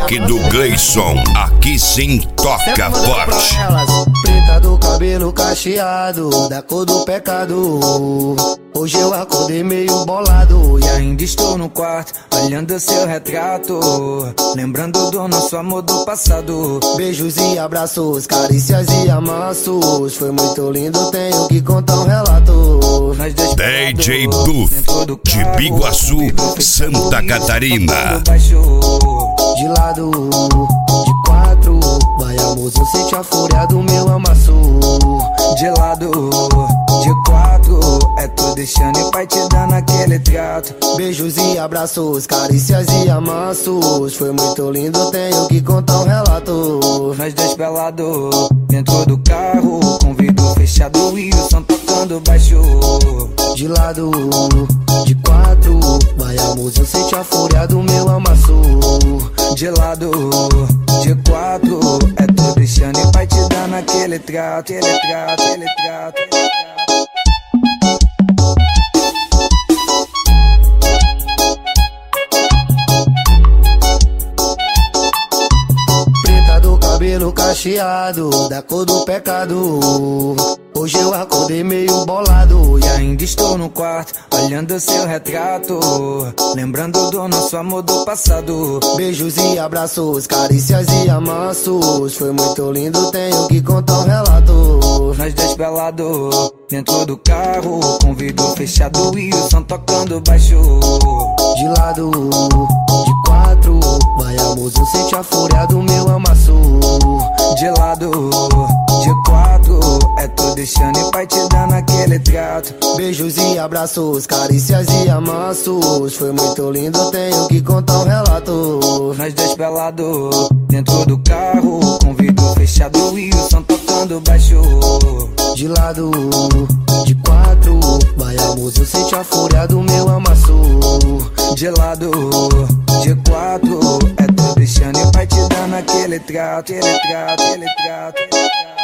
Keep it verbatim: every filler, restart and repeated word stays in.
toque do Gleison, aqui sim toca forte. Preta do cabelo cacheado, da cor do pecado. Hoje eu acordei meio bolado e ainda estou no quarto, olhando seu retrato, lembrando do nosso amor do passado. Beijos e abraços, carícias e amassos. Foi muito lindo, tenho que contar um relato. D J Duff, de Biguaçu, Santa Catarina. De lado, de quatro, vai amor, eu sente a fúria do meu amasso. De lado, de quatro, é tu deixando e pai te dando aquele trato. Beijos e abraços, carícias e amassos. Foi muito lindo, tenho que contar um relato. Nós dois pelados, dentro do carro, com vidro fechado e o som tocando baixo. De lado, de quatro, vai amor, eu sente a fúria do meu amasso. De lado, de quatro, é tu deixando e pai te dando aquele trato, aquele trato, aquele trato, aquele trato. Cabelo cacheado, da cor do pecado. Hoje eu acordei meio bolado e ainda estou no quarto, olhando seu retrato, lembrando do nosso amor do passado. Beijos e abraços, carícias e amassos. Foi muito lindo, tenho que contar um relato. Nós dois pelados, dentro do carro, com vidro fechado e o som tocando baixo. De lado, de quatro, vai amor, eu sente a fúria do meu amasso. De lado, de quatro, é tu deixando e pai te dando aquele trato. Beijos e abraços, carícias e amassos. Foi muito lindo, tenho que contar um relato. Nós dois pelados, dentro do carro, com vidro fechado e o som tocando baixo. De lado, de quatro, vai amor, eu sente a fúria do meu amasso. De lado, de quatro, é tu deixando e pai te dando aquele trato, aquele trato, aquele trato, aquele trato.